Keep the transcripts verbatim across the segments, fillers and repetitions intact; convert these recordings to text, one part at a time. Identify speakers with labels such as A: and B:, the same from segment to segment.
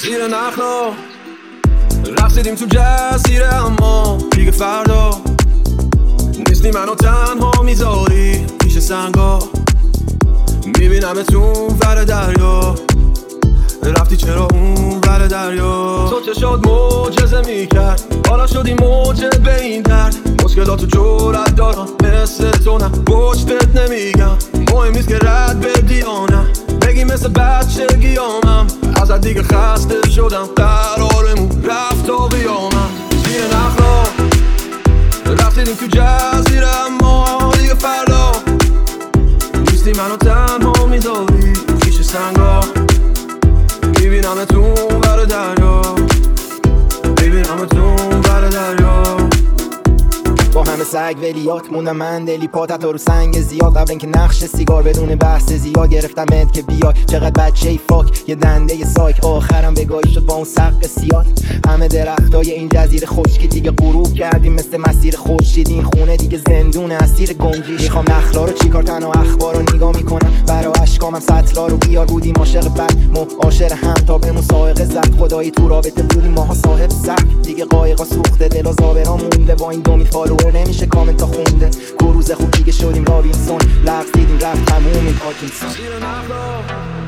A: زیر نخلا رفتیم تو جزیره، اما دیگه فردا نیستی منو تنها میذاری پیش سنگا. میبینم تو ور دریا، رفتی چرا اون ور دریا؟ تو چه شد معجزه میکرد، حالا شدی موجه به این درد. مشکلاتو جرأت دارم مثل تو، نه پشتت نمیگم. مهم نیست که رد بدی یا نه، بگی مثل بچگیامم. ازت دیگه خسته شدم، قرارمون رفت تا بیامم. زیر نخلا رفتیم تو جزیره، اما دیگه فردا نیستی منو تنها میذاری پیش سنگا. میبینم تو ور دریا، میبینم تو ور دریا.
B: با همه سگ ولیات موندم من دلی پاتت رو سنگ زیاد. قبل اینکه نقش سیگار بدون بحث زیاد گرفتمت که بیای. چقدر بچه ای فاک یه دنده ی سایک، آخرم بگاهی شد با اون سق سیاد. همه درختای این جزیره خشکی دیگه غروب کردیم، مثل مسیر خورشید این خونه دیگه زندون اسیر گنجیش. میخوام نخلا رو چیکار تنها اخبار رو نگاه میکنم، برا اشکامم سطلا رو بیار. بودیم عاشق بد معاشر هم تا به مسائقه زد. خدایی تو رابطه بودیم ماها صاحب سگ، دیگه قایقا سوخته دل و زابرا مونده. با این دومی فالوور نمیشه کامنت تا خونده. کروز خوب دیگه شدیم رابینسون، لغز دیدیم رفت تموم این پاکینسون.
A: زیر نخلا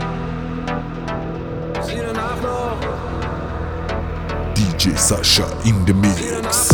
A: زیر نخلا
C: دی جی Sasha in the mix.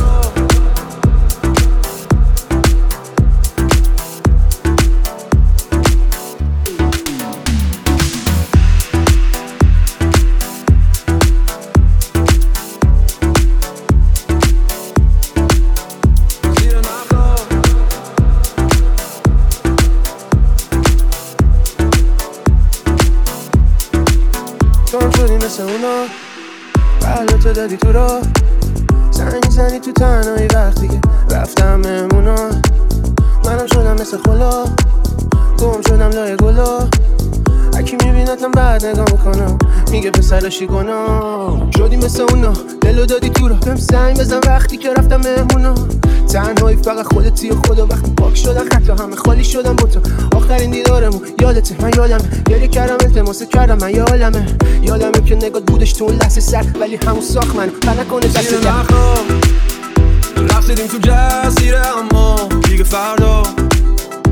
D: تو شدی مثل اونا، بلاتو دادی تو را. زنی زنی تو تنهایی وقتی که رفتم مهمونا. منم شدم مثل خلا، گم شدم لای گلا. اکی میبینتم بعد نگاه میکنم، میگه پسرشی گناه. شدی مثل اونا، دلو دادی تو را. بهم زنگ بزن وقتی که رفتم مهمونا. تنهایی فقط خودتی و خدا. وقتی پاک شدن خطا همه خالی شدم با تو. آخرین دیدارمون یادته، من یادمه. گریه کردم التماس کردم، من یادمه. یادمه که نگات بودش تو اون لحظه سر، ولی همون ساخت منو پر نکنه دست
A: زیر
D: در.
A: نخلا رفتیم تو جزیره، اما دیگه فردا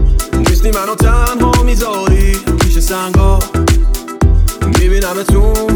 A: نیستی منو تنها میذاری پیش سنگا. میبینم تو